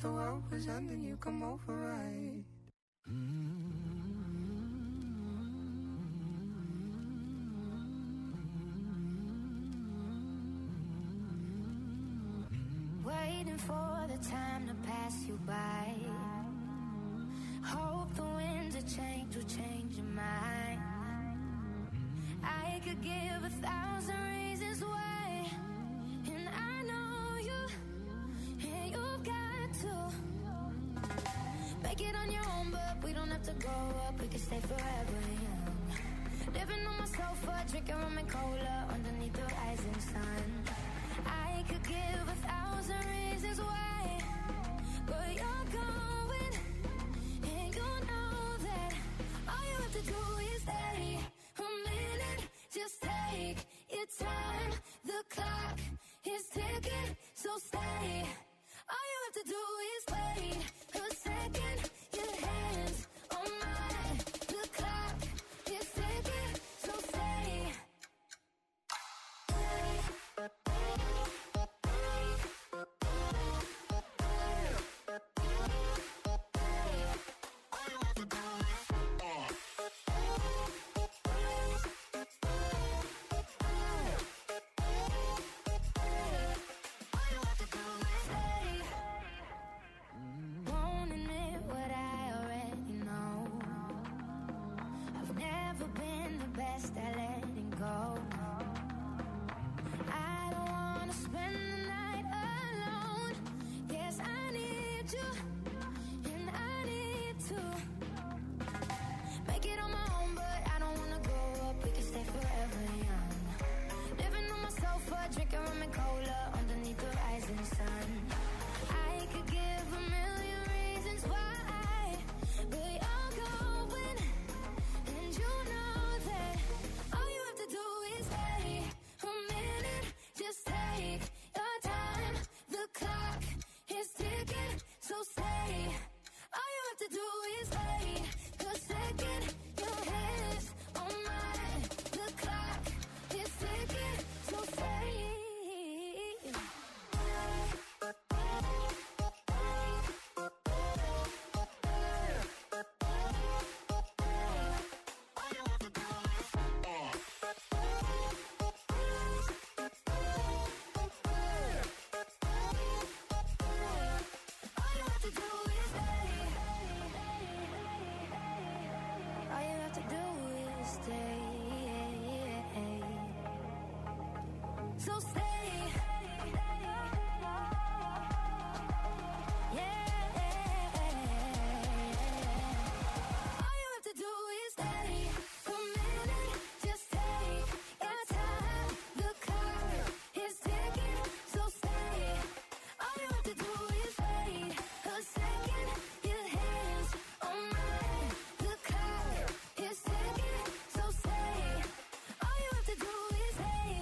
the world was ending, you come over right. Waiting for the time to pass you by. Hope the winds of change will change your mind. I could give 1,000 reasons why, and I know you, and you've got to make it on your own, but we don't have to grow up, we can stay forever young. Living on my sofa, drinking rum and cola underneath the rising sun. I could give 1,000 reasons why, but you're going, and you know that all you have to do is stay a minute. Just take your time. The clock is ticking, so stay. All you have to do is wait a second. Your hands on mine. The clock is ticking, so stay. Won't admit what I already know. I've never been the best at letting go. I don't wanna spend the night alone. Yes, I need you, and I need to make it on my own, but I don't wanna grow up, we can stay forever young. Living on my sofa, drinking rum and cola underneath the rising sun. I could give 1,000,000 reasons why, but you're going, and you know that all you have to do is wait a minute. Just take your time. The clock is ticking, so stay. All you have to do is wait a second. Your hands on mine. The clock is ticking, so stay. All you have to do is stay. All you have to do is stay. So stay. Yeah. All you have to do is stay a minute. Just take your time. The clock is ticking, so stay. All you have to do is wait a second. Your hands on mine. The clock is ticking, so stay. All you have to do is stay.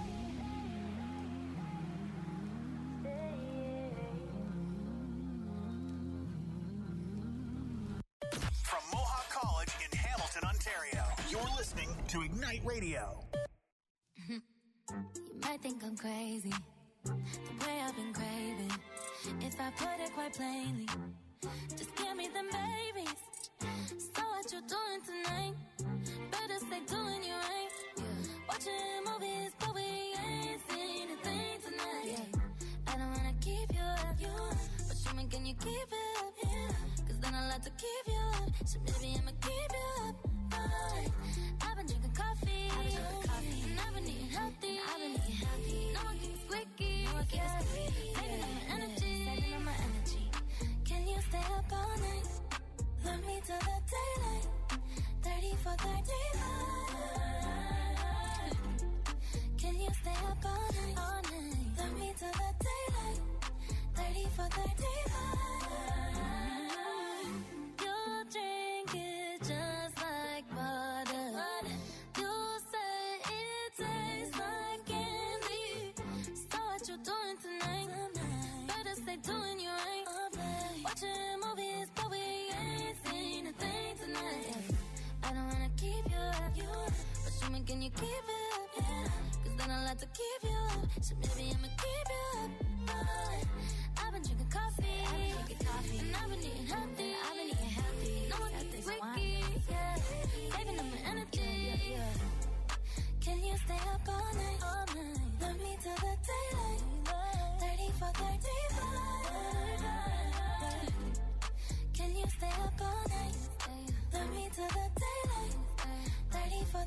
From Mohawk College in Hamilton, Ontario, you're listening to Ignite Radio. You might think I'm crazy, the way I've been craving. If I put it quite plainly, just give me them babies. So what you doing tonight? Better stay doing you right. Watching movies, but we ain't seen a thing tonight. I don't wanna keep you up, but show me, can you keep it up? Cause then I'll have to keep you up. So maybe I'ma keep you up. I've been drinking coffee, and I've been eating healthy. No one gets squeaky, saving on my energy. Can you stay up all night? Love me till the daylight. 30 for 35. Can you stay up all night? Love me till the daylight. 30 for 35. You'll drink it just like butter. You say it tastes like candy. So what you doing tonight? Better stay doing you right. Watching movies, but we ain't seen a thing tonight. I don't wanna keep you up, but show me, can you keep it up? Cause then I'll have to keep you up. So maybe I'ma keep you up. I've been drinking coffee, I've been eating healthy. No one gets freaky, yeah. Saving up my energy. Can you stay up all night? Love me till the daylight. 30 for 35. Can you stay up all night? Love me till the daylight. 30 for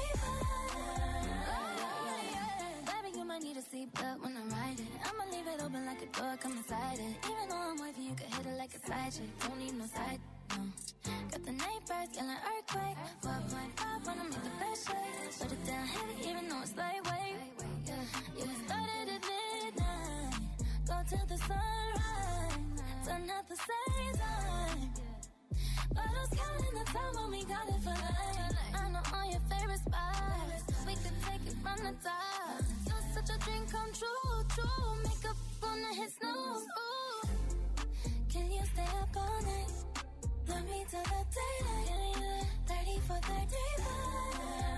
35. Baby, you might need a seatbelt when I ride it. I'ma leave it open like a door, come inside it. Even though I'm wifey, you can hit it like a side chick. Don't need no side, no. Got the neighbors yelling earthquake. 4.5 when I make the best shake. Put it down heavy, even though it's lightweight. Yeah, we started at midnight. Go till the sunrise. Done at the same time. Bottles counting the time when we got it for life. I know all your favorite spots. We could take it from the top. You're such a dream come true. Makeup on the hit snooze. Ooh. Can you stay up all night? Love me till the daylight. 30 for 35.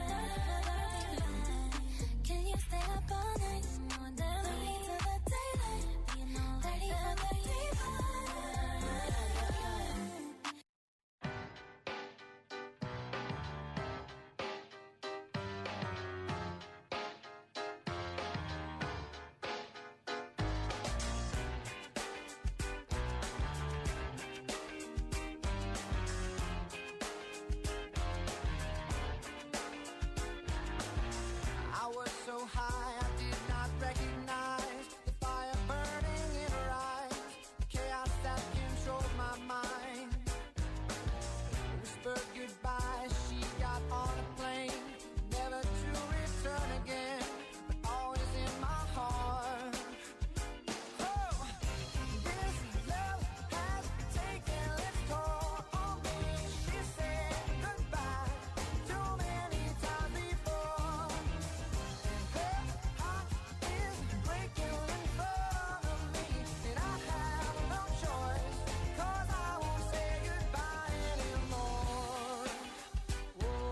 Can you stay up all night? Love me till the daylight. 30 for 35. So high, I did not recognize the fire burning in her eyes, the chaos that controlled my mind. Whispered goodbye, she got on a plane, never to return again, but always in my heart. Oh, this love has taken its toll on me. She said goodbye too many times before. Her heart is breaking in front of me, and I have no choice, 'cause I won't say goodbye anymore. Whoa,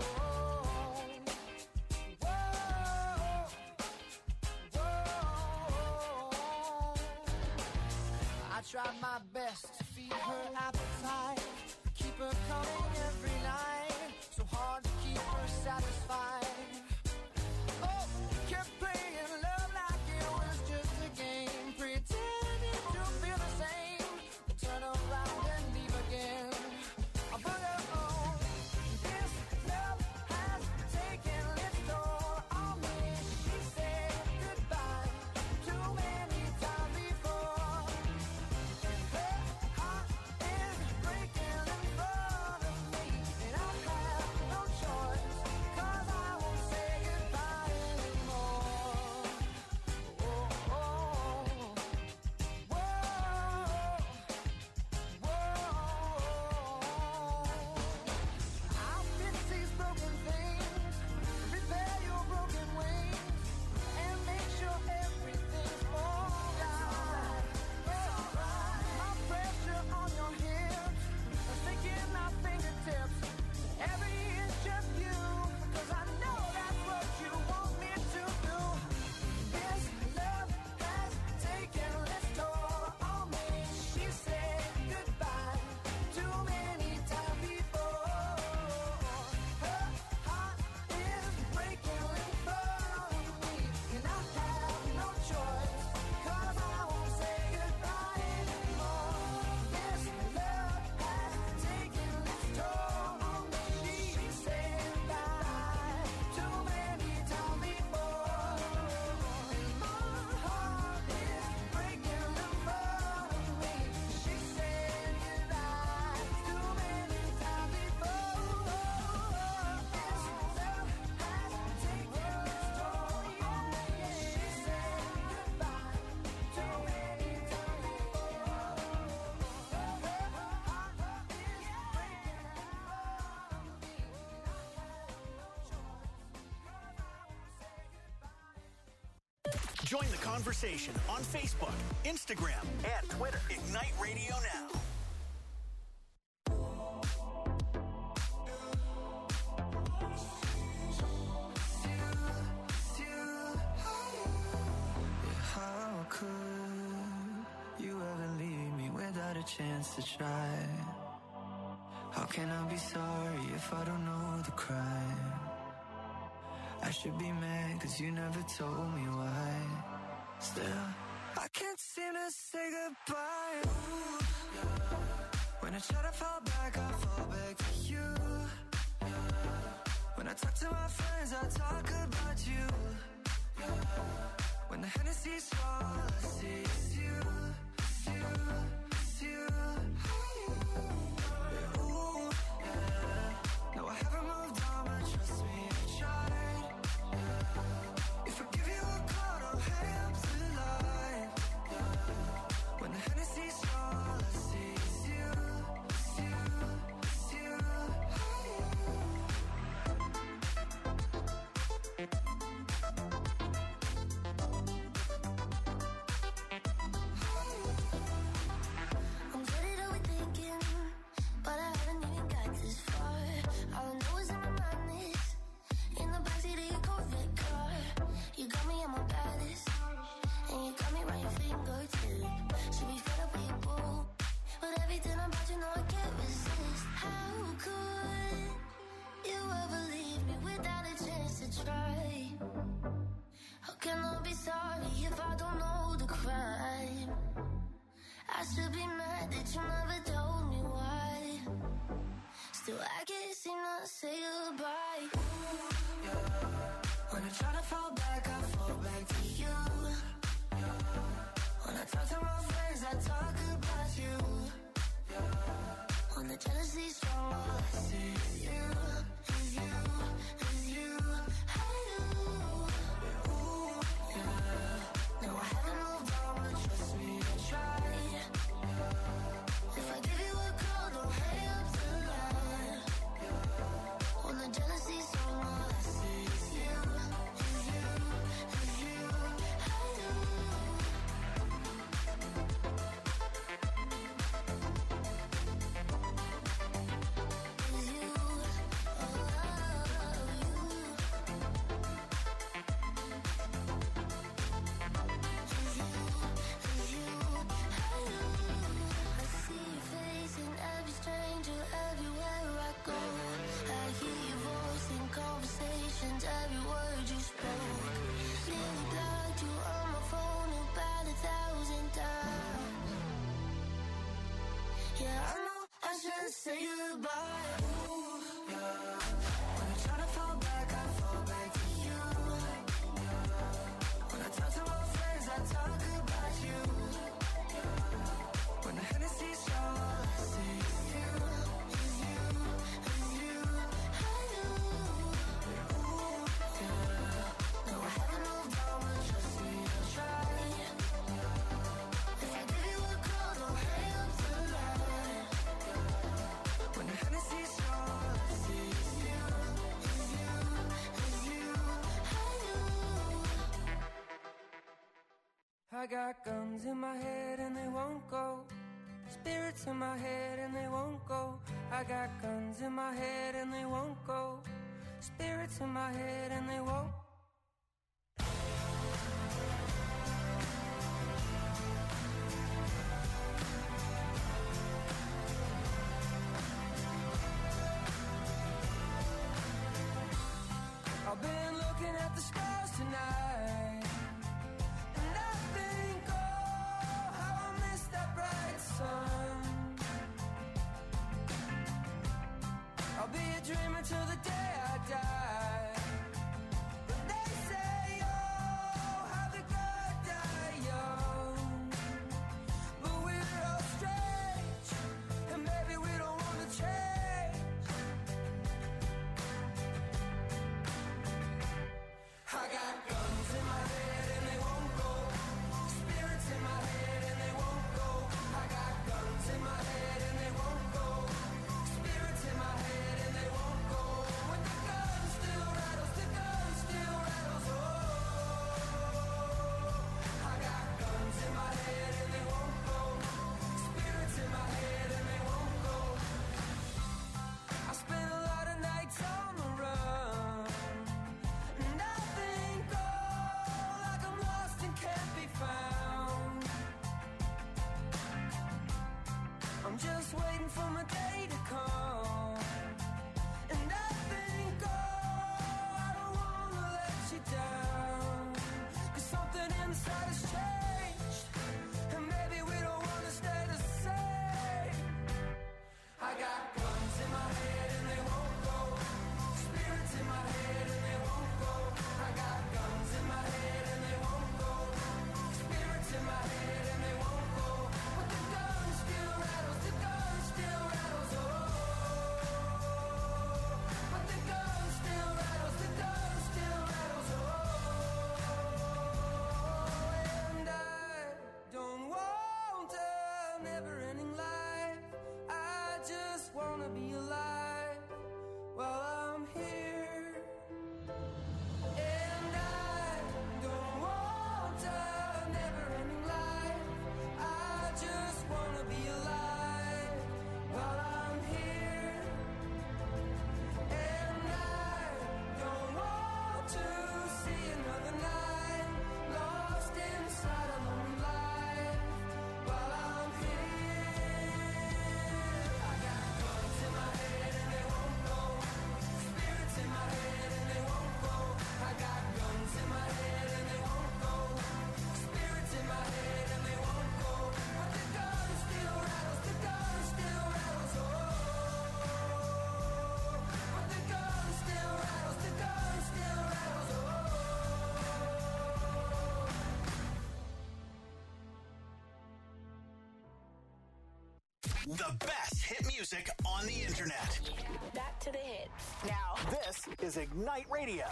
whoa, whoa. I tried my best to feed her appetite, keep her coming every night, so hard to keep her satisfied. Oh, kept playing love like it was just a game, pretending to feel the same, but turn around and leave again. I put her on. This love has taken its toll on me. She said goodbye too many times before. Her heart is breaking in front of me, and I have no choice, 'cause I won't say goodbye anymore. Whoa, whoa, whoa. I'll fix these broken things, repair your broken wings, and make sure everything's alright. My pressure on your hips, sticking my fingertips. Every inch just you, 'cause I know that's what you want me to do. This love has taken its toll on me. She said goodbye too many times before. Her heart is breaking in front of me, and I have no choice, 'cause I won't say goodbye anymore. This love has taken its toll on me. She said goodbye too many times before, and my heart is breaking in front of me. She said goodbye too many times before. This love has taken its toll on me. She said goodbye too many times before. Her heart is breaking in front of me, and I have no choice, 'cause I won't say goodbye. Join the conversation on Facebook, Instagram, and Twitter. Ignite Radio Now. How could you ever leave me without a a chance to try. How can I be sorry if I don't know the crime? I should be mad cause you never told me why. Still, I can't seem to say goodbye. Ooh, yeah. When I try to fall back, I fall back to you. Yeah. When I talk to my friends, I talk about you. Yeah. When the Hennessy's all I see is you, it's you, it's you. Yeah, ooh, yeah. No, I haven't moved on, but trust me, I tried. Yeah. If I give you a call, don't hang up the line. Yeah. When the Hennessy's all I see is you, it's you, it's you. I'm good at overthinking, but I haven't even got this far. All I know is in my mind is in the backseat of your Corvette car. You got me on my baddest, and you got me right your fingertip. Should be fed up with your boo, but everything about you know I can't resist. How could you ever leave me without a chance to try? How can I be sorry if I don't know the crime? I should be mad that you never told me why. Still, I can't seem to say goodbye. Ooh, yeah. When I try to fall back, I fall back to you. Yeah. When I talk to my friends, I talk about you. Yeah. When the jealousy's strong, all I see is you, is you, is you. Yeah, ooh, yeah. No, I haven't moved on, but trust me, I tried. If I give you a call, don't hang up the line. When the jealousy's strong, all I see is you, is you, is you. Is you, I see your face in every stranger, everywhere I go. I hear your voice in conversations, every word you spoke. Nearly blocked you on my phone about 1,000 times. Yeah, I know I shouldn't say goodbye. Ooh, yeah. When I try to fall back, I fall back to you. Yeah. When I talk to my friends, I talk about you. Yeah. When the Hennessy's all I see is you, is you, is you. Yeah, ooh, yeah. No, I haven't moved on, but trust me, I tried. If I give you a call, don't hang up the line. When the Hennessy's all I see is you, is you, is you. I got guns in my head and they won't go. Spirits in my head and they won't go. I got guns in my head and they won't go. Spirits in my head and they won't. I've been looking at the stars tonight, and I think, oh, how I miss that bright sun. I'll be a dreamer till the day I die, but The best hit music on the internet. Back to the hits. Now, this is Ignite Radio.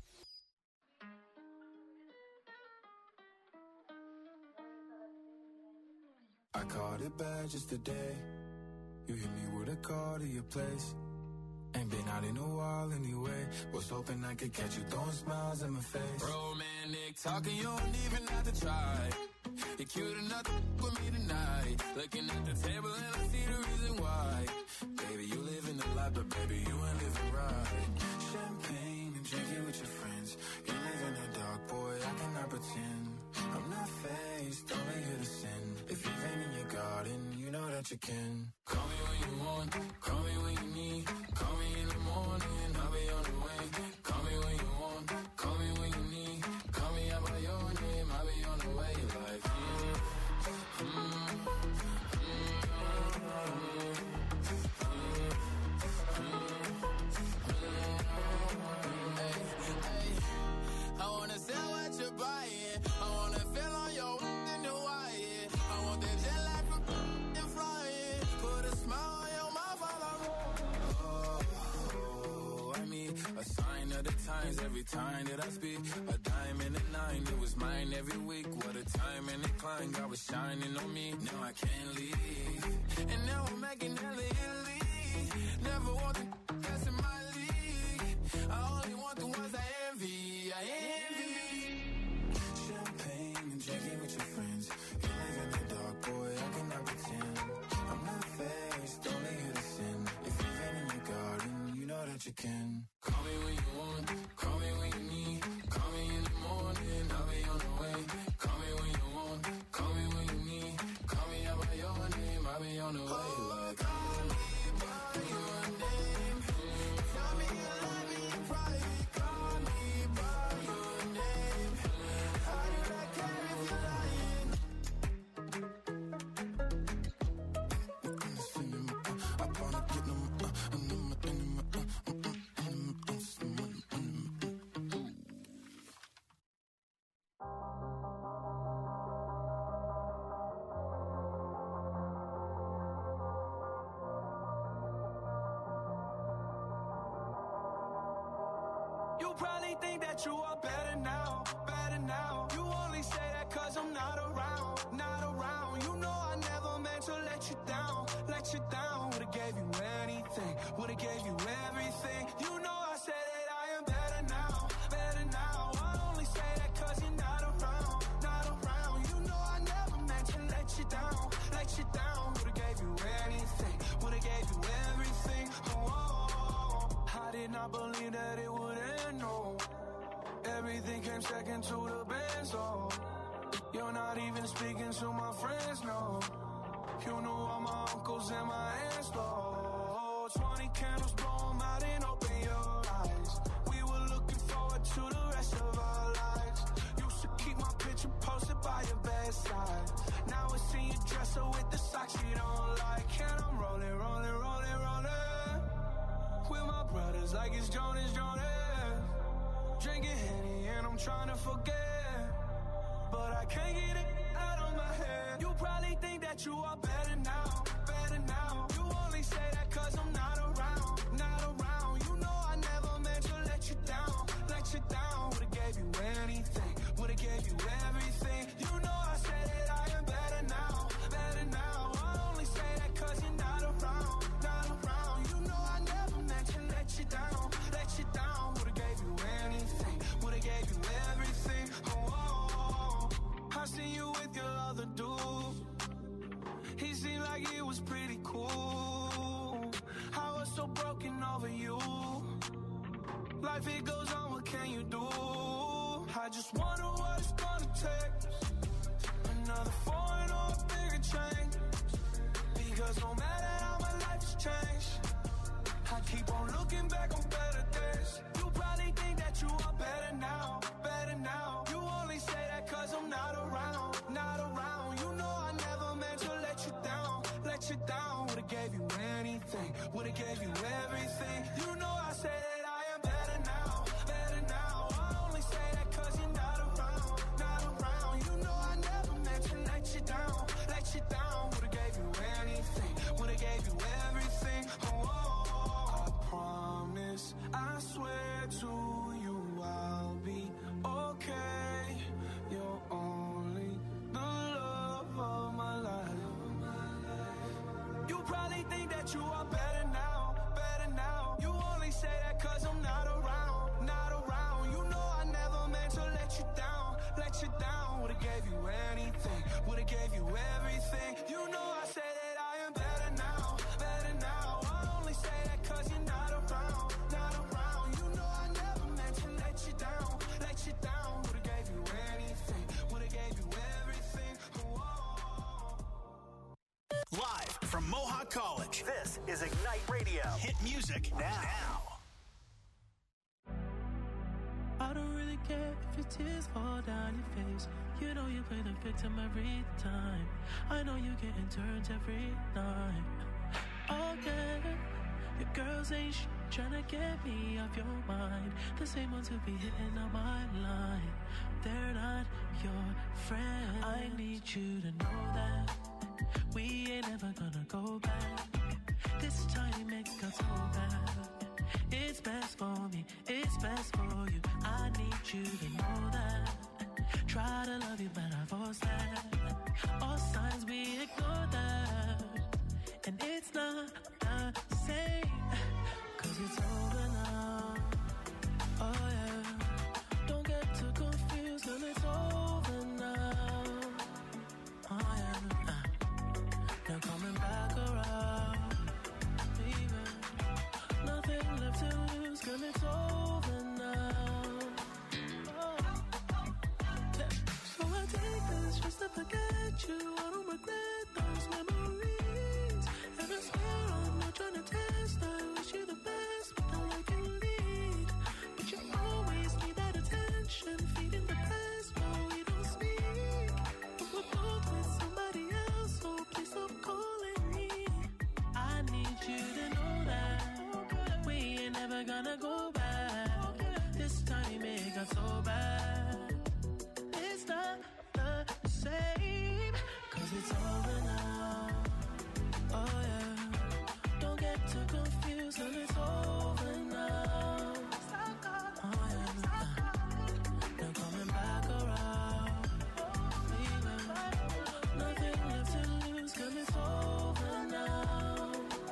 I caught it bad just today. You hit me with a call to your place. Ain't been out in a while anyway. Was hoping I could catch you throwing smiles in my face. Romantic talking, you don't even have to try. You're cute enough to with me tonight. Looking at the table and I see the reason why. Baby, you live in the life, but baby, you ain't living right. Champagne and drinking with your friends. You live in the dark, boy, I cannot pretend. I'm not faced, only here to sin. If you've been in your garden, you know that you can. Call me when you want, call me when you need. Call me in the morning, I'll be on the way. Call me when you want, call me when you need. Call me out by your name, I'll be on the way. Like, I wanna sell what you're buying. I wanna feel on your in the wire. I want that jet lag from and flying. Put a smile on your mouth while I roll. I mean, a sign of the times every time that I speak. A dime and a nine, it was mine every week. What a time and a climb, God was shining on me. Now I can't leave. And now I'm making hella Italy. Never want the best in my league. I only want the ones I envy. I envy. Champagne and drinking with your friends. You live in the dark, boy, I cannot pretend. I'm not faced, only here to sin. If you've been in your garden, you know that you can. Call me when you want, call me when you need. Call me in the morning, I'll be on the way. Call me when you want, call me when you need. Call me out by your name, I'll be on the way. Like, call me by your name. Tell me you love me in private. Call me by your name. I do not care if you're lying. You probably think that you are better now, better now. You only say that cause I'm not around, not around. You know I never meant to let you down, let you down. Would've gave you anything, would've gave you everything. You know I said that I am better now, better now. I only say that cause you're not around, not around. You know I never meant to let you down, let you down. Would've gave you anything, would've gave you everything. Oh, I did not believe that it would end, no. Everything came second to the best, oh. You're not even speaking to my friends, no. You knew all my uncles and my aunts, oh. 20 candles, blow 'em out and open your eyes. We were looking forward to the rest of our lives. Used to keep my picture posted by your bedside. Now I see you dresser with the socks you don't like. And I'm rolling, rolling, rolling, rolling with my brothers like it's Jonas, Jonas. Drinking Henny and I'm trying to forget, but I can't get it out of my head. You probably think that you are better now, better now. You only say that cause I'm not around, not around. You know I never meant to let you down, let you down. Would've gave you anything, would've gave you everything. You know I said that I am better now, better now. I only say that cause you're not around, not around. You know I never meant to let you down, let you down. Would've gave you anything, would've gave you everything. Oh, I seen you with your other dude. He seemed like it was pretty cool. I was so broken over you. Life it goes on, what can you do? I just wonder what it's gonna take. Another foreign or a bigger change. Because no matter how my life has changed, I keep on looking back on better days. You probably think that you are better now, better now. You only say that cause I'm not around, not around. You know I never meant to let you down, let you down. Would've gave you anything, would've gave you everything. You know I said that I am better now, better now. I only say that cause you're not around, not around. You know gave you anything, would've gave you everything. You know I say that I am better now, better now. I only say that cause you're not around, not around. You know I never meant to let you down, let you down. Would've gave you anything, would've gave you everything. Live from Mohawk College, this is Ignite Radio. Hit music now. I don't really care if your tears fall down your face. You know you play the victim every time. I know you getting turns every night. Oh yeah, your girls ain't tryna get me off your mind. The same ones who be hitting on my line. They're not your friend. I need you to know that we ain't ever gonna go back. This time it got so bad. It's best for me, it's best for you. I need you to know that. Try to love you, but I force that. All signs we ignore that. And it's not the same, cause it's over now. Oh yeah, don't get too confused, cause it's over now. Oh yeah, now coming back around, baby. Nothing left to lose, cause it's over now. Oh. Yeah. So I take this just to forget you. I don't regret those memories. And I swear I'm not trying to test. I wish you the best, but all I can lead. But you always need that attention, feeding the past while we don't speak. But we're both with somebody else, so please stop calling me. I need you to know that we ain't never gonna go back. This time it got so bad. It's not the same, cause it's over now. Oh yeah, don't get too confused, cause it's over now. Oh yeah, now coming back around, baby. Nothing left to lose, cause it's over now.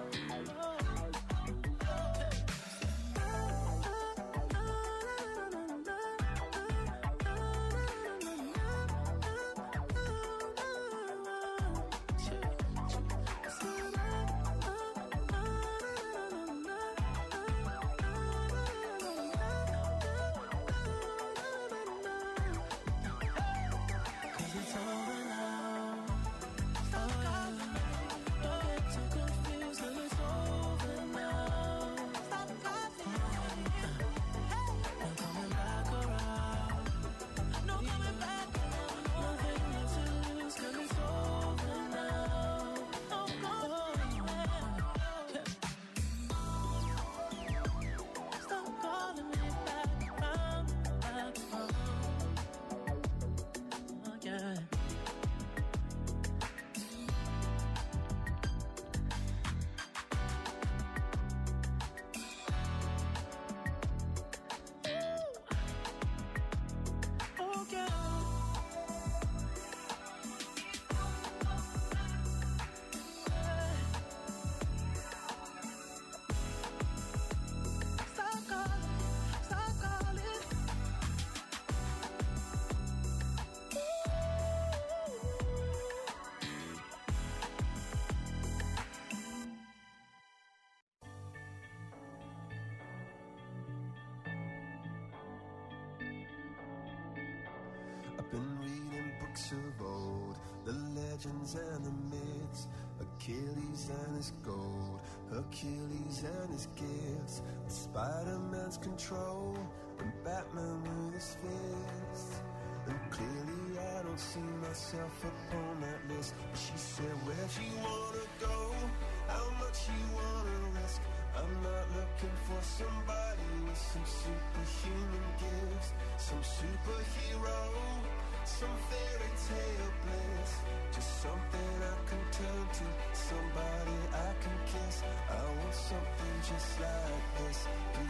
I've been reading books of old, the legends and the myths, Achilles and his gold, Hercules and his gifts, Spider-Man's control, and Batman with his fists. And clearly I don't see myself upon that list. But she said, where'd you wanna go? How much you wanna risk? I'm not looking for somebody with some superhuman gifts, some superhero, some fairy tale bliss. Just something I can turn to, somebody I can kiss. I want something just like this.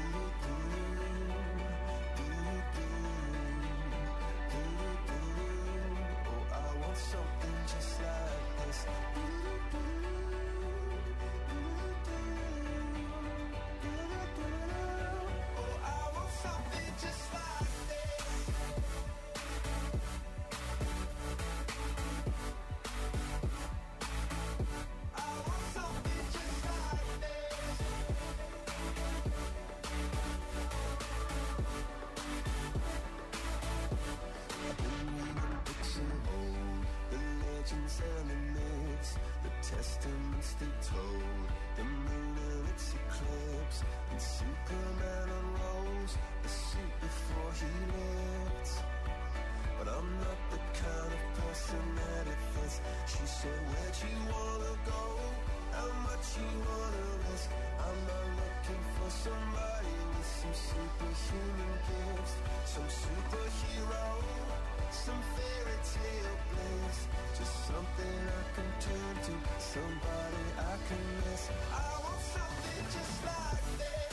Oh, I want something just like this. Oh, I want something just like this. legends and the myths, the testaments they told, the moon and its eclipse, and Superman unrolls the suit before he lived. But I'm not the kind of person that it fits. She said, where'd you wanna go? How much you wanna risk? I'm not looking for somebody with some superhuman gifts, some superhero, some fairy tale bliss, just something I can turn to, somebody I can miss. I want something just like this.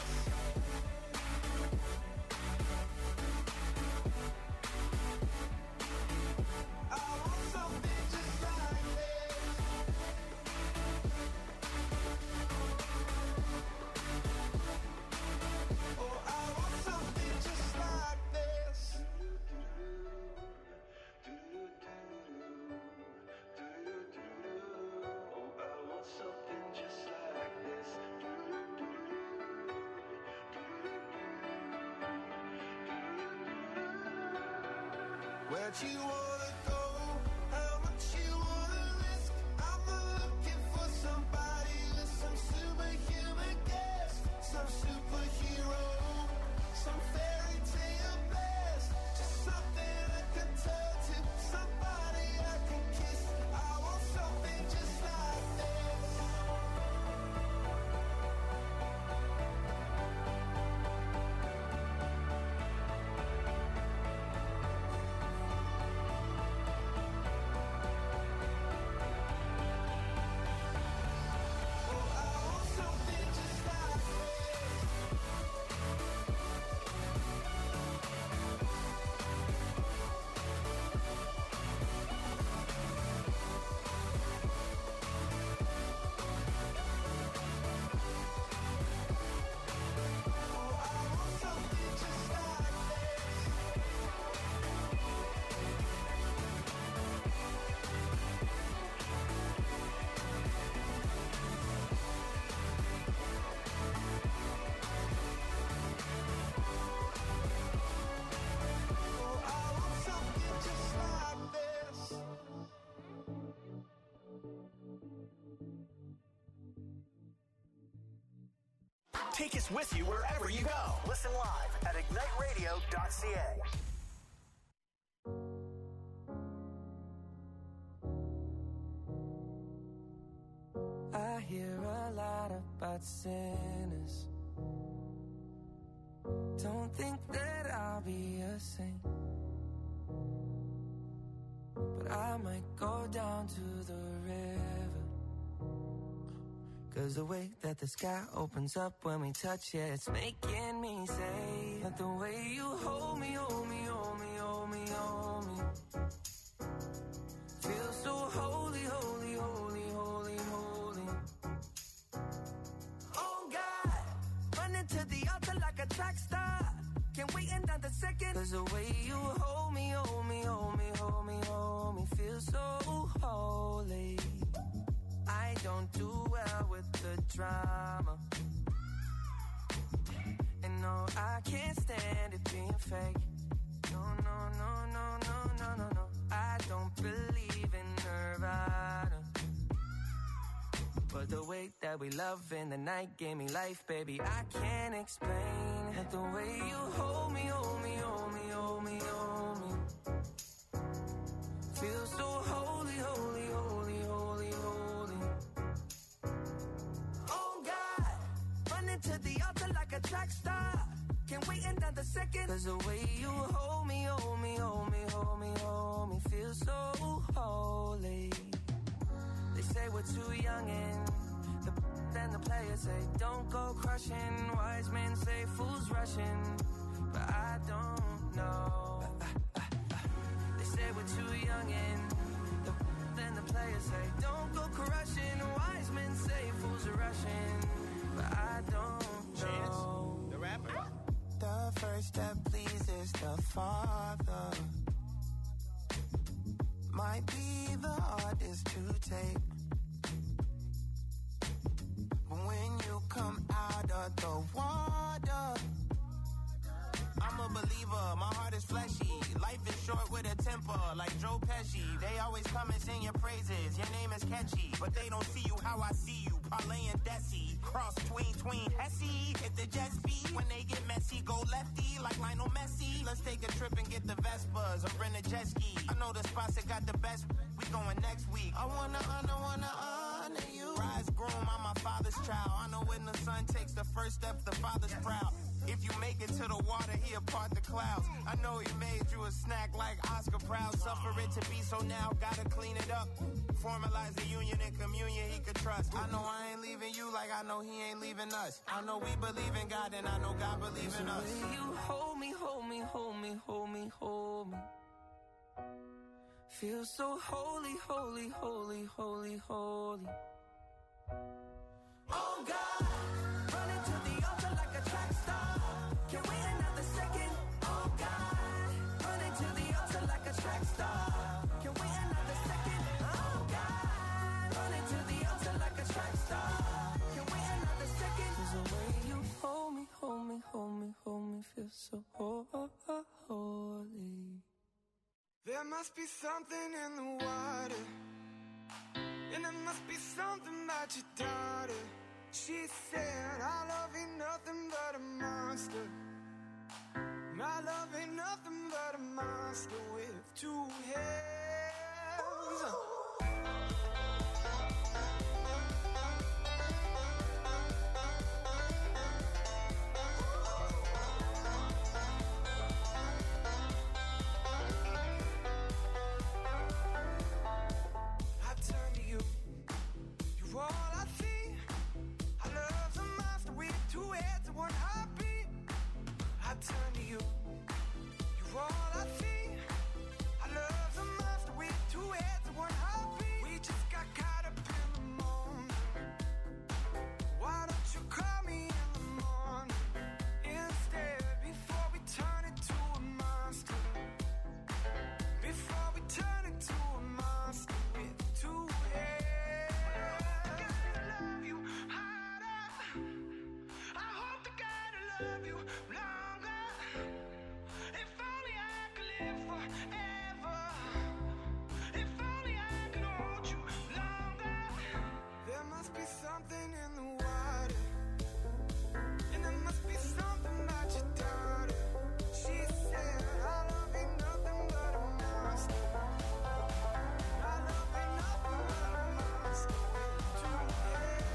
I want something just like this. Oh, I want something just like this. Oh, I want something just like this. Where'd you wanna go? How much you wanna risk? I'm not looking for somebody with some superhuman gifts, some superhero, some fairy tale bliss, just something I can turn to, somebody I can kiss. I want something just like this. Oh, I want something just like this. Oh, I want something just like this. Oh, I want something just like this. Take us with you wherever you go. Listen live at igniteradio.ca. I hear a lot about sinners. Don't think that I'll be a saint, but I might go down to the river. 'Cause the way that the sky opens up when we touch it, it's making me say that the way you hold me, hold me, hold me, hold me, hold me, feels so holy, holy, holy, holy, holy. Oh God, running to the altar like a track star. Can't wait another second. 'Cause the way you hold me, hold me, hold me, hold me, hold me, feels so holy. I don't do well with the drama, and no, I can't stand it being fake. No, no, no, no, no, no, no, no. I don't believe in Nirvana, but the way that we love in the night gave me life, baby. I can't explain that the way you hold me, hold me, hold me, hold me, hold me, feels so holy, holy, holy, holy, holy. Oh God, running to the altar like a track star. Can't wait another second. 'Cause the way you hold me, hold me, hold me, hold me, hold me, feels so holy. They say we're too young and then the players say don't go crushing. Wise men say fools rushing, but I don't know. They say we're too young and then the players say don't go crushing. Wise men say fools are rushing, but I don't know. The rapper. The first that pleases the Father might be the hardest to take, but when you come out of the water, I'm a believer, my heart is fleshy. Life is short. short with a temper, like Joe Pesci. They always come and sing your praises. Your name is catchy, but they don't see you how I see you. Parlay and Desi, cross tween, Hesse. Hit the jet speed when they get messy. Go lefty like Lionel Messi. Let's take a trip and get the Vespas or rent a jet ski. I know the spots that got the best. We going next week. I wanna honor you. Rise groom, I'm my father's child. I know when the son takes the first step, the father's proud. If you make it to the water, he'll part the clouds. I know he made you a snack like Oscar Proud. Suffer it to be so now, gotta clean it up. Formalize the union and communion he could trust. I know I ain't leaving you like I know he ain't leaving us. I know we believe in God and I know God believes in us. You hold me, hold me, hold me, hold me, hold me. Feel so holy, holy, holy, holy, holy. Oh God, running to the altar like a track star. Can't wait another second. Oh God, running to the altar like a track star. Can't wait another second. Oh God, running to the altar like a track star. Can't wait another second. 'Cause the way you hold me, hold me, hold me, hold me, feel so holy. There must be something in the water, and there must be something about your daughter. She said, our love ain't nothing but a monster. My love ain't nothing but a monster with two heads. Turn to you. You're all I see. I love the monster with two heads and one heartbeat. We just got caught up in the moment. Why don't you call me in the morning instead, before we turn into a monster? Before we turn into a monster with two heads. I gotta love you harder. I hope to God I love you longer. Something in the water, and there must be something about your daughter. She said, our love ain't nothing but a monster. Our love ain't nothing but a monster with two heads.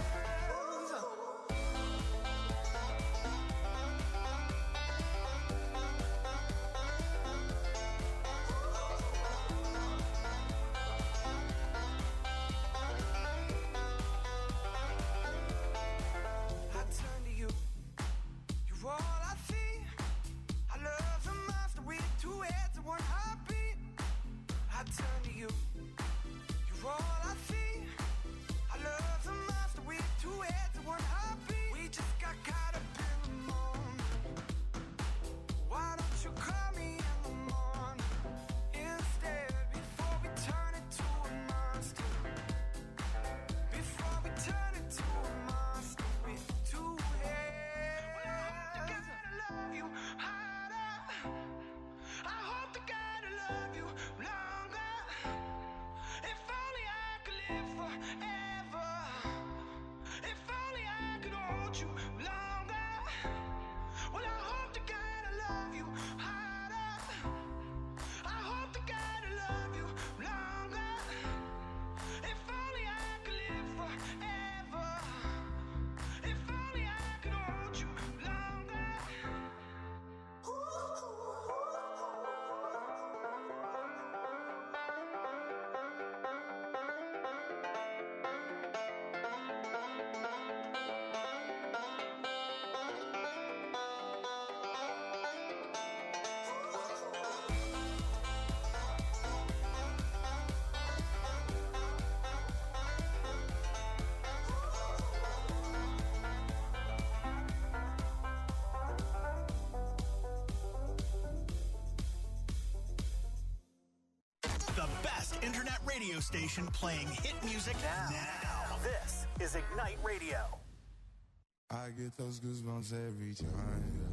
Internet radio station playing hit music now. This is Ignite Radio. I get those goosebumps every time,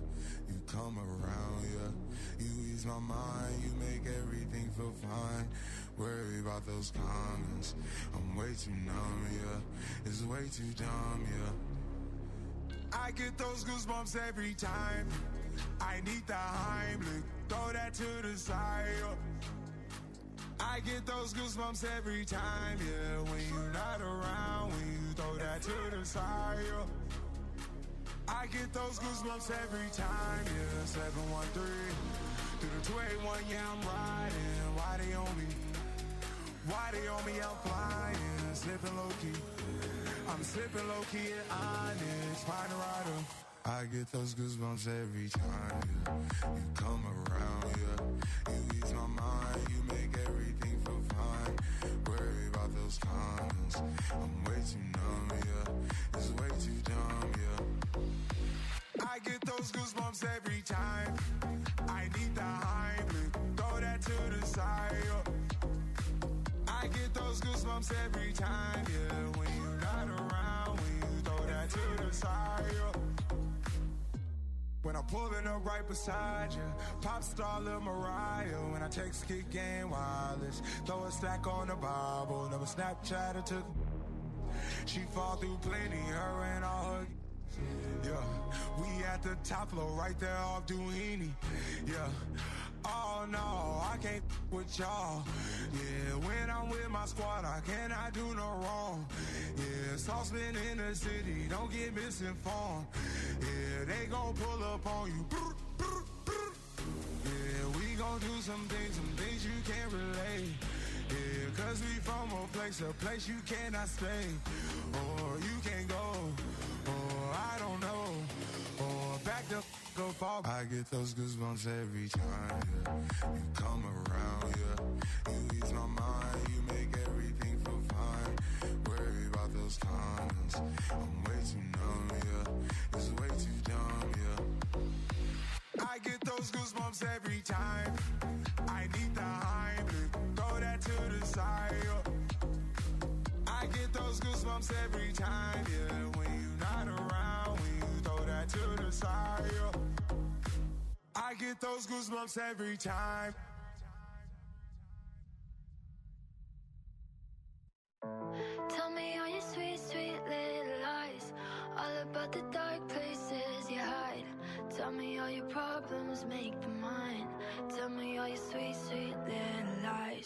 You come around, yeah. You ease my mind, you make everything feel fine. Worry about those comments, I'm way too numb, yeah. It's way too dumb, yeah. I get those goosebumps every time. I need the Heimlich, throw that to the side, yeah. I get those goosebumps every time, yeah. When you're not around, when you throw that to the side, yeah. I get those goosebumps every time, yeah. 713 through the 281, yeah, I'm riding. Why they on me? Why they on me? I'm flying, slipping low key. I'm slipping low key at Onyx, find a rider. I get those goosebumps every time, yeah. You come around, yeah. You ease my mind, you make everything feel fine. Worry about those comments, I'm way too numb, yeah. It's way too dumb, yeah. I get those goosebumps every time. I need the Heimlich, throw that to the side, yeah. I get those goosebumps every time, yeah. When you're not around, when you throw that to the side, yeah. When I'm pulling up right beside you, pop star Lil Mariah. When I text Kick Game Wireless, throw a stack on the Bible. Never Snapchat or took. She fall through plenty, her and all her. Yeah, we at the top floor, right there off Duini. Yeah. Oh no, I can't with y'all. Yeah, when I'm with my squad, I cannot do no wrong. Yeah, saucepan in the city, don't get misinformed. Yeah, they gon' pull up on you. Yeah, we gon' do some things you can't relate. Yeah, cause we from a place you cannot stay. Or you can't go, or I don't know. Or back the go fall. I get those goosebumps every time, yeah. You come around, yeah. You ease my mind, you make everything feel fine. Worry about those comments, I'm way too numb, yeah. It's way too dumb, yeah. I get those goosebumps every time. I need the Heimlich, throw that to the side, yeah. I get those goosebumps every time, yeah. When you're not around, when you throw that to the side, yeah. I get those goosebumps every time. Tell me all your sweet, sweet little lies, all about the dark places you hide. Tell me all your problems, make them mine. Tell me all your sweet, sweet little lies.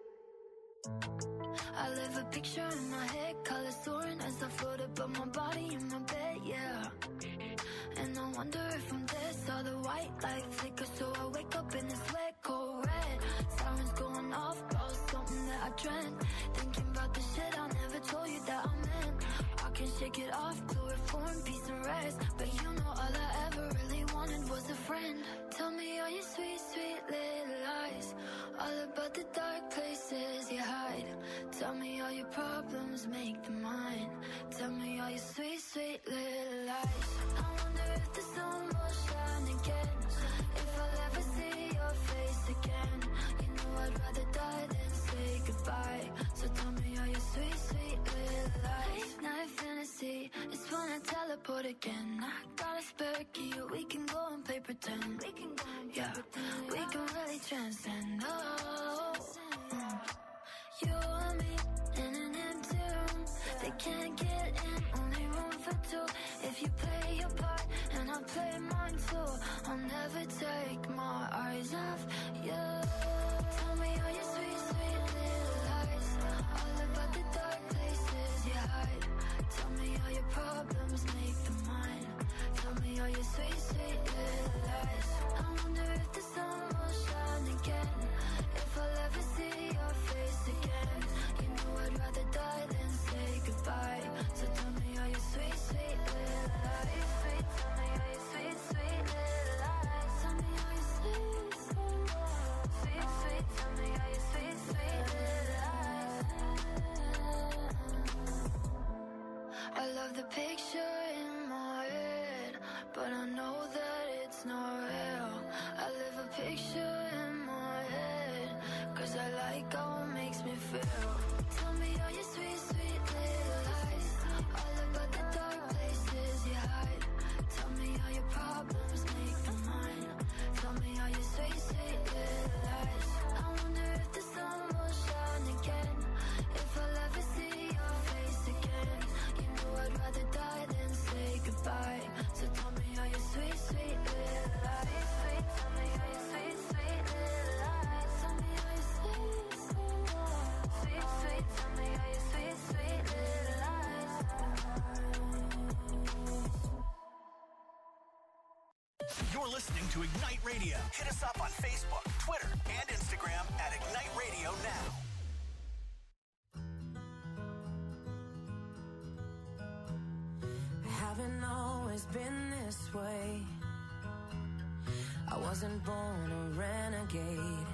I live a picture in my head, color soaring as I float above my body in my bed, yeah. And I wonder if I'm dead, saw the white light flicker, so I wake up in this wet, cold red. Sirens going off, about something that I dreamt. Thinking about the shit I never told you that I meant. I can shake it off, chloroform, peace and rest. But you know all I ever really wanted was a friend. Tell me all your sweet, sweet little lies, all about the dark places you hide. Tell me all your problems, make them mine. Tell me all your sweet, sweet little lies. I wonder if the sun will shine again, if I'll ever see your face again. You know I'd rather die than say goodbye. So tell me all your sweet, sweet little lies. Night fantasy, it's when I teleport again. I got a spare key, we can go and play pretend. We can go and play pretend. We can really transcend. Oh, you and me in an empty room. They can't get in, only room for two. If you play your part and I play mine too, I'll never take my eyes off you. Tell me all your sweet, sweet little lies, all about the dark places you hide. Tell me all your problems, make them mine. Tell me all your sweet, sweet little lies. I wonder if the sun will shine again, if I'll ever see your face again. You know I'd rather die than say goodbye. So tell me all your sweet, sweet little lies. Tell me all your sweet, sweet little lies. Tell me all your sweet, sweet. You're listening to Ignite Radio. Hit us up on Facebook, Twitter, and Instagram at Ignite Radio Now. I haven't always been this way. I wasn't born a renegade.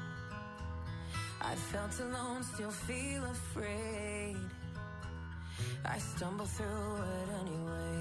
I felt alone, still feel afraid. I stumble through it anyway.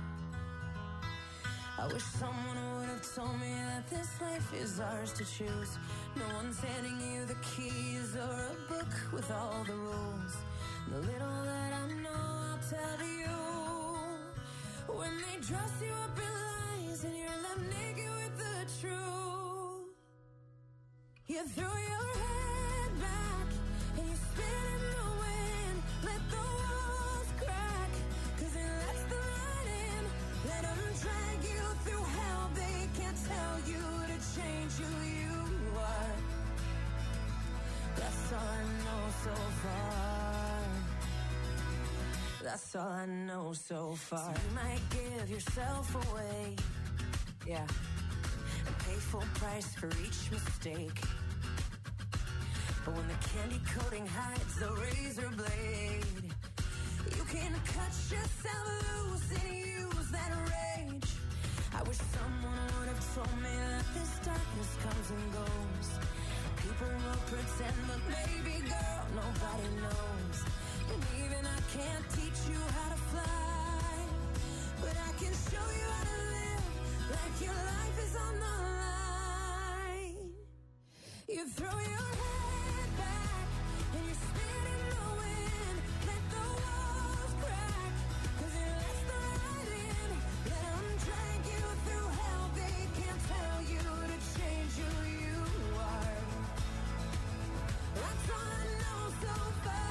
I wish someone would have told me that this life is ours to choose. No one's handing you the keys or a book with all the rules. The little that I know I'll tell you. When they dress you up in lies and you're left naked with the truth, you throw your head back and you spin in the wind. Let the walls crack, 'cause it lets the light in. Let them drag you through hell. They can't tell you to change who you are. That's all I know so far. That's all I know so far. So you might give yourself away, yeah, and pay full price for each mistake. But when the candy coating hides the razor blade, you can cut yourself loose and use that rage. I wish someone would have told me that this darkness comes and goes. People will pretend, but baby girl, nobody knows. And even I can't teach you how to fly, but I can show you how to live like your life is on the line. You throw your head back and you spin in the wind. Let the walls crack, 'cause it lets the light in. Let them drag you through hell. They can't tell you to change who you are. That's all I know so far.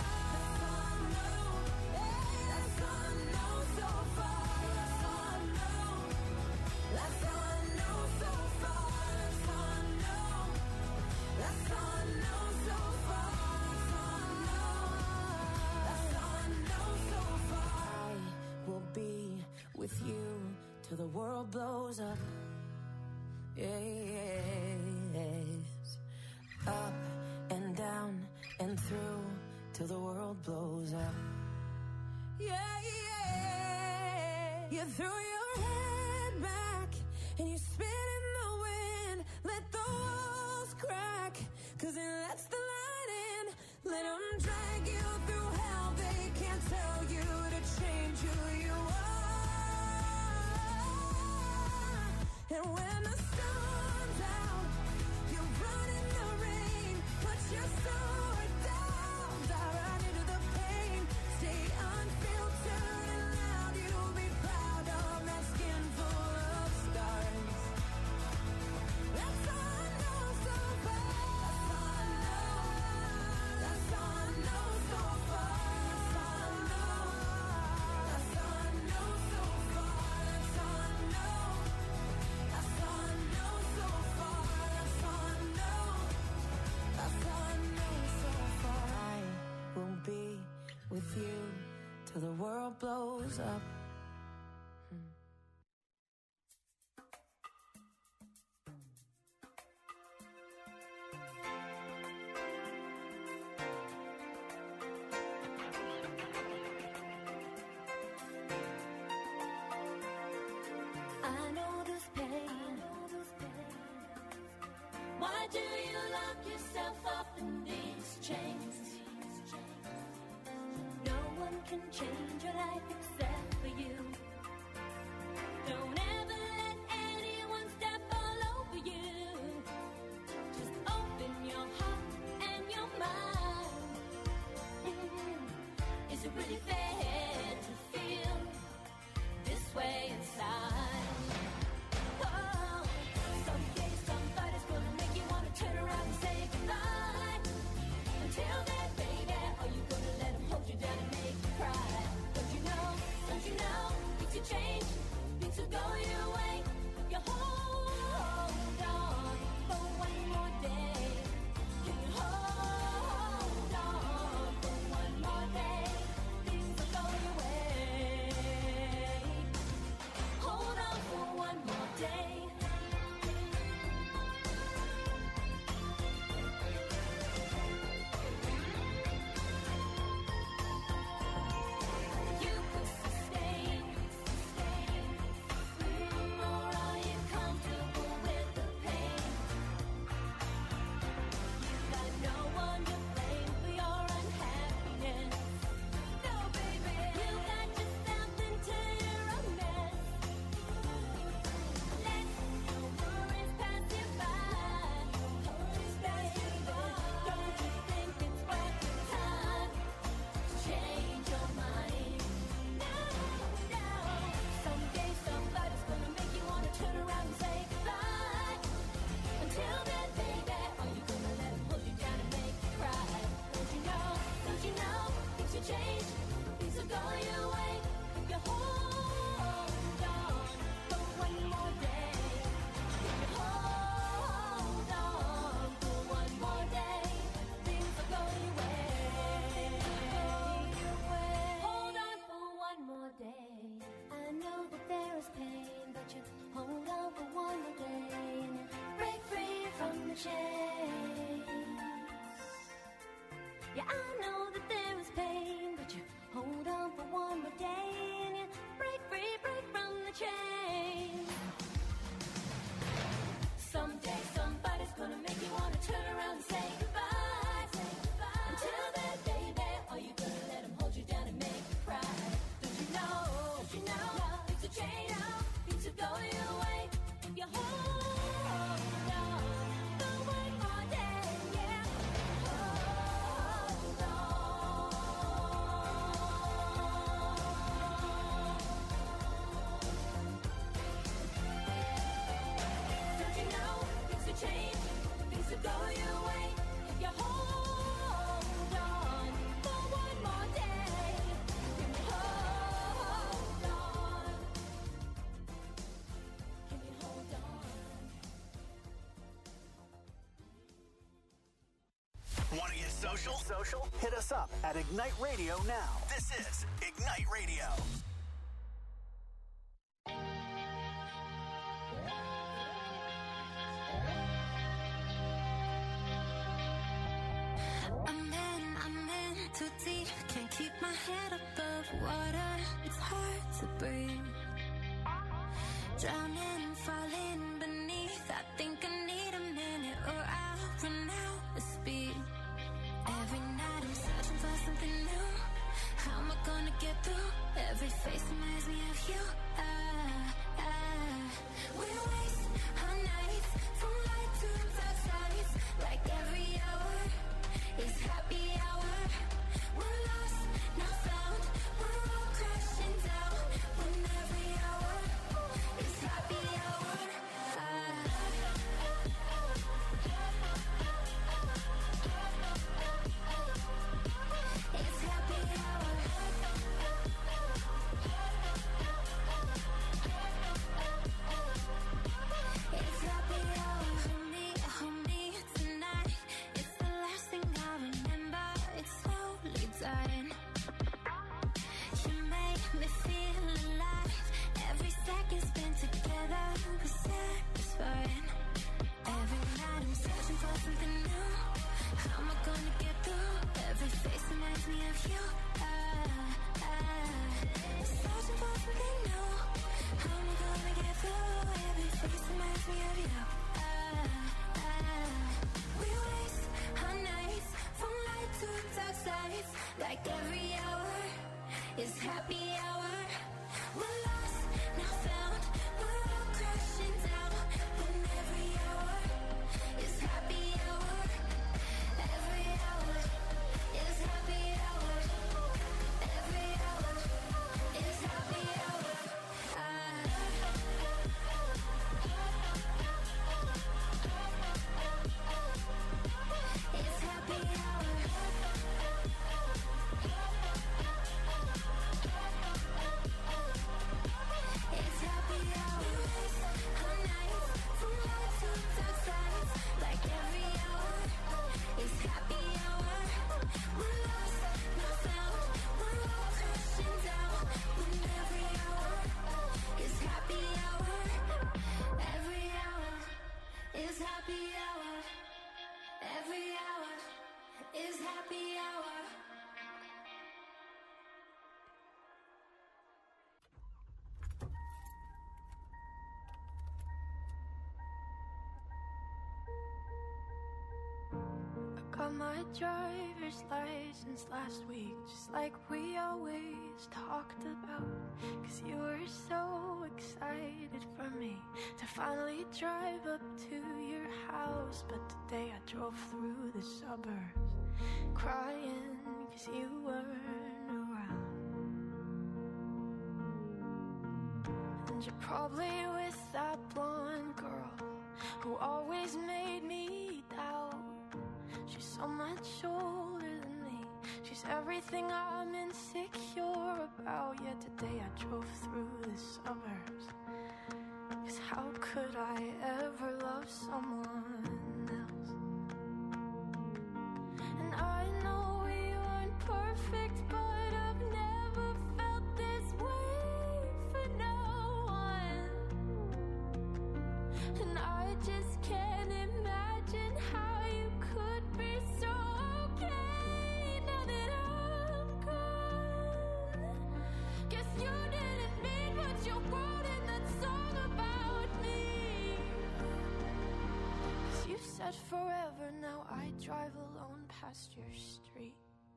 That's all I know so far. That's all I know. That's all I know so far. That's all I know. That's all I know so far. That's all I know so far. I will be with you till the world blows up. Yes. Up and down and through till the world blows up. Yeah, yeah. You throw your head back and you spin in the wind. Let the walls crack, 'cause it lets the light in. Let them drag you through hell. They can't tell you to change who you are. And when the sun's out, you run in the rain. Put your sword down, dive right into the pain. Stay unfiltered and loud. You'll be proud of that skin full of scars. That's all I know so far. That's all I know so far. That's all I know. That's all I know so far. That's all I know. That's all I know so far. That's all I know. That's all I know so far. I will be with you till the world blows up. I know this pain. Why do you lock yourself up in these chains? No one can change your life except for you. Don't ever let anyone step all over you. Just open your heart and your mind. Is it really fair to feel this way inside? Oh, someday somebody's gonna make you wanna turn around and say goodbye. Until then, baby, are you gonna let them hold you down and make you cry? Don't you know, things will change, things will go your way. You hold on for one more day. Can you hold on for one more day? Things will go Yeah, I know that there is pain, but you hold on for one more day and you break free, break from the chain. Someday somebody's gonna make you wanna turn around and say goodbye. Until then, baby, are you gonna let them hold you down and make you cry? Don't you know things will change, things will go your way if you hold on for one more day. Yeah, hold on. Don't you know things will change, things will go your way if you hold on for one more day. Can you hold on? Can you hold on? Want to get social? Hit us up at Ignite Radio now. This is Ignite Radio. I'm in too deep, can't keep my head above water. It's hard to breathe. Drowning, falling beneath. I think I need a minute or I'll run out of speed. Every night I'm searching for something new. How am I gonna get through? Every face reminds me of you. We waste our nights from light to dark sides. Like every hour is happy hour. We're lost, not found. We're all crashing down. When every hour is happy hour. It's happy hour. It's happy hour. Hold me tonight. It's the last thing I remember. It's slowly dying. You make me feel alive. Every second spent together was satisfying. Every night I'm searching for something new. How am I gonna get through? Every face reminds me of you. Searching for something new. How am I gonna get through? Every face reminds me of you. We waste our nights from light to dark sides. Like every hour is happy hour. We're lost, not found. We're all crashing down. When every hour is happy hour. Every hour is happy hour. Every hour is happy hour. It's happy hour. It's happy hour. We waste our nights from light to dark sides. Like every hour is happy hour. We're lost, not found. We're all crashing down. When every hour is happy hour. Every hour is happy hour. Every hour is happy hour. I got my driver's license last week, just like we always talked about. 'Cause you were so excited for me to finally drive up to your house. But today I drove through the suburbs crying 'cause you weren't around. And you're probably with that blonde girl who always made me doubt. She's so much older than me. She's everything I'm insecure about. Yet today I drove through the suburbs. 'Cause how could I ever love someone else? And I know we aren't perfect, but I've never felt this way for no one. And I just can't imagine how you could be so okay forever, now I drive alone past your street.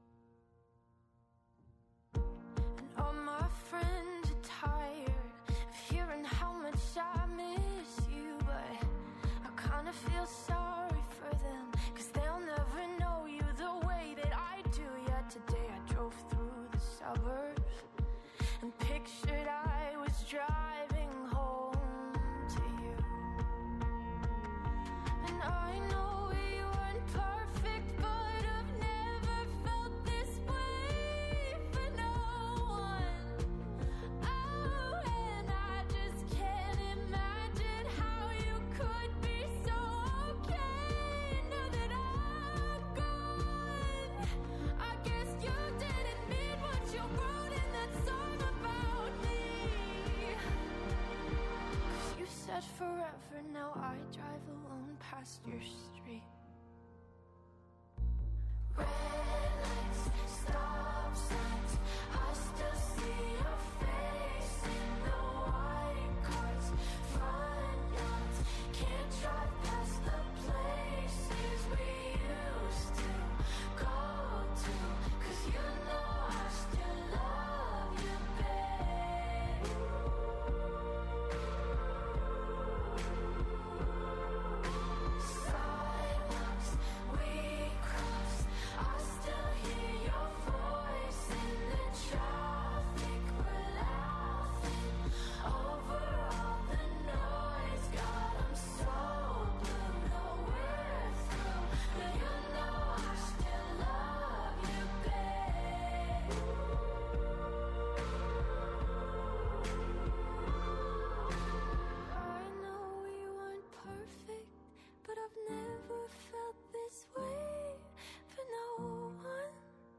And all my friends are tired of hearing how much I miss you, but I kinda feel sorry for them, 'cause they'll never know you the way that I do. Yeah, today I drove through the suburbs and pictured I was driving home to you. And I know we weren't perfect, but I've never felt this way for no one. Oh, and I just can't imagine how you could be so okay now that I'm gone. I guess you didn't mean what you wrote in that song about me. 'Cause you said forever, now I drive alone past your street. Red lights, stop signs, I still see your face in the white cars, front yards. Can't drive past the places we used to go to, 'cause you know I still love you, babe. Sidewalks we cross, I still hear your voice in the traffic. We're laughing over all the noise. God, I'm so blue, no we're through, but you know I still love you, babe. I know we weren't perfect, but I've never felt this way for no one.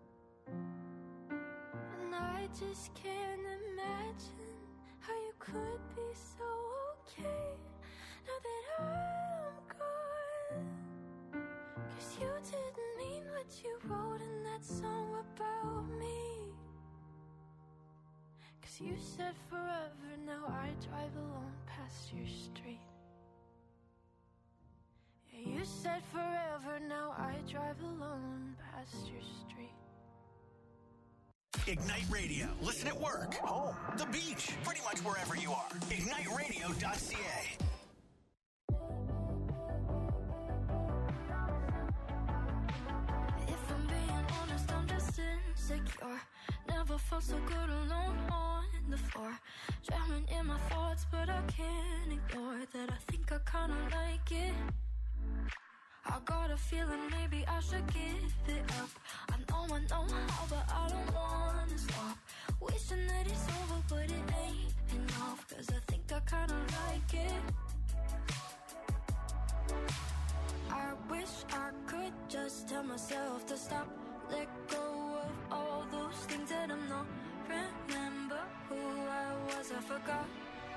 And I just can't imagine how you could be so okay now that I'm gone. 'Cause you didn't mean what you wrote in that song about me. 'Cause you said forever, now I drive alone past your street. Yeah, you said forever, now I drive alone past your street. Ignite Radio. Listen at work, home, the beach, pretty much wherever you are. IgniteRadio.ca. If I'm being honest, I'm just insecure. Never felt so good alone on the floor. Drowning in my thoughts, but I can't ignore that. I think I kinda like it. I got a feeling maybe I should give it up. I know how, but I don't wanna stop. Wishing that it's over, but it ain't enough. 'Cause I think I kinda like it. I wish I could just tell myself to stop. Let go of all those things that I'm not. Remember who I was, I forgot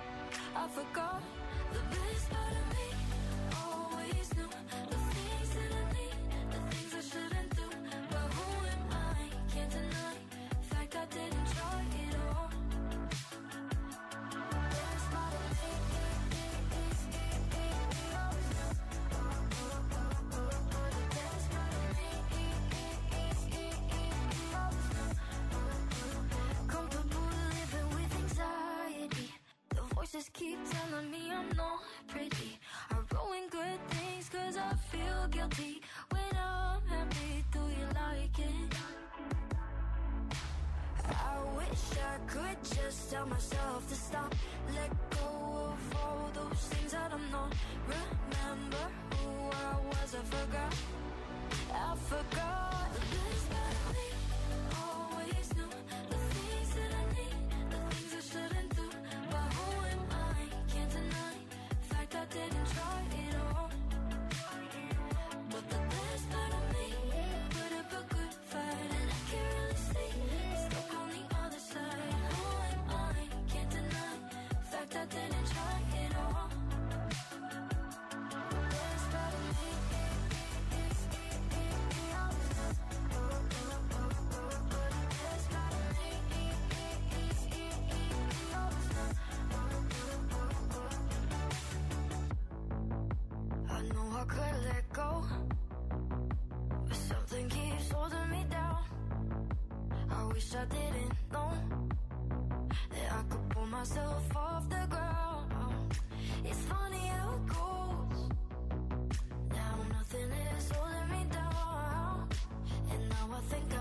the best part of me. Always knew the things that I need, the things I shouldn't do. But who am I? Can't deny the fact I didn't try it all. The best part of me is comfortable living with anxiety. The voices keep telling me I'm not pretty. I ruin good things 'cause I feel guilty. When I'm happy, do you like it? I wish I could just tell myself to stop. Let go of all those things that I'm not. Remember who I was, I forgot. The best part of me. Always knew the things that I need, the things I shouldn't do. But who am I? Can't deny the fact I didn't try it all. But the best part of me put up a good fight, and I can't really see it's stuck on the other side. Who am I? Can't deny the fact I didn't try it all. The best part of me is wish I didn't know that I could pull myself off the ground. It's funny how it goes. Now nothing is holding me down, and now I think